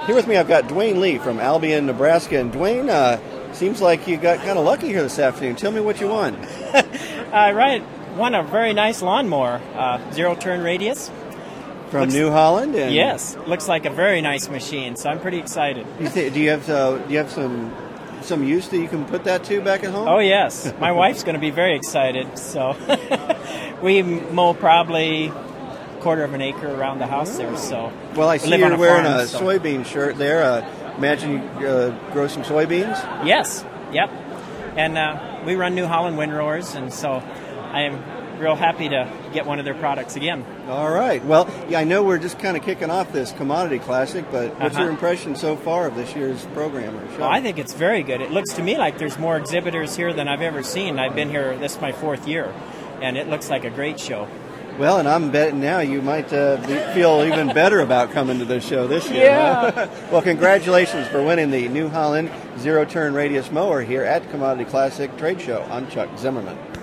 Here with me, I've got Dwayne Lee from Albion, Nebraska. And Dwayne, seems like you got kind of lucky here this afternoon. Tell me what you won. Won a very nice lawnmower, zero-turn radius. From New Holland? And yes, looks like a very nice machine, so I'm pretty excited. Do you have some use that you can put that to back at home? Oh, yes. My wife's going to be very excited. So we mow probably a quarter of an acre around the house there. So well, I see you're wearing a soybean shirt there. Imagine you grow some soybeans? Yes. Yep. And we run New Holland windrowers, and so I am real happy to get one of their products again. All right. Well, yeah, I know we're just kind of kicking off this Commodity Classic, but what's your impression so far of this year's program or show? Well, I think it's very good. It looks to me like there's more exhibitors here than I've ever seen. I've been here, this is my 4th year, and it looks like a great show. Well, and I'm betting now you might feel even better about coming to this show this year. Yeah. Huh? Well, congratulations for winning the New Holland zero-turn radius mower here at Commodity Classic Trade Show. I'm Chuck Zimmerman.